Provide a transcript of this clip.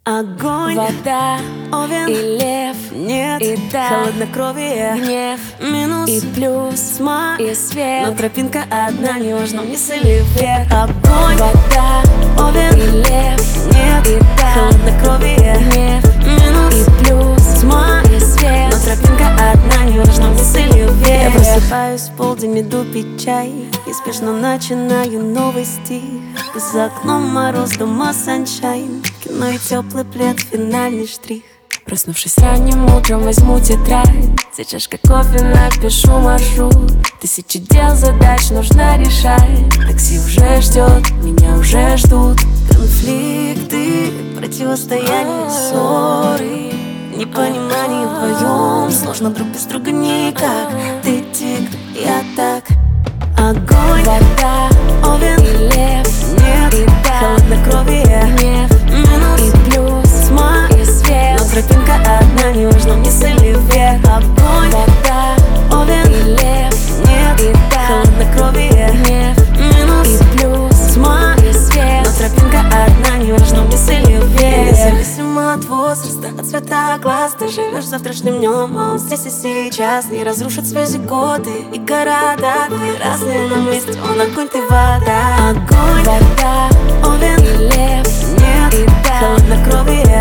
Огонь, вода, овен и лев, нет, и да, холоднокровие, гнев, минус и плюс, тьма, и свет. но тропинка одна, не важно вниз или вверх. Огонь, Вода, овен и лев, нет, и да, холоднокровие, гнев, минус и плюс, тьма, и свет. но тропинка одна, не важно вниз или вверх. Я просыпаюсь в полдень, иду пить чай и спешно начинаю новый стих. За окном мороз, дома саншайн, кино и теплый плед, финальный штрих. Проснувшись ранним утром, возьму тетрадь, за чашкой кофе напишу маршрут. Тысячи дел, задач нужно решать. Такси уже ждет, меня уже ждут. Конфликты, противостояние, ссоры, непонимание вдвоем. Сложно друг без друга никак. Ты тигр, я так. Огонь, Вода, овен и лев, нет, и да, холоднокровие, гнев, минус и плюс, тьма, и свет. но тропинка одна, не важно вниз или вверх. Огонь, Вода, овен и лев, нет, и да, холоднокровие, гнев, минус и плюс, тьма, и свет. но тропинка одна, не важно вниз или вверх. Независимо от возраста, от цвета глаз, ты живешь завтрашним днем, а он здесь и сейчас. Не разрушат связи годы и города. Ты разные, но вместе он огонь, ты вода. Огонь, Вода, овен и лев, нет, и да, холоднокровие,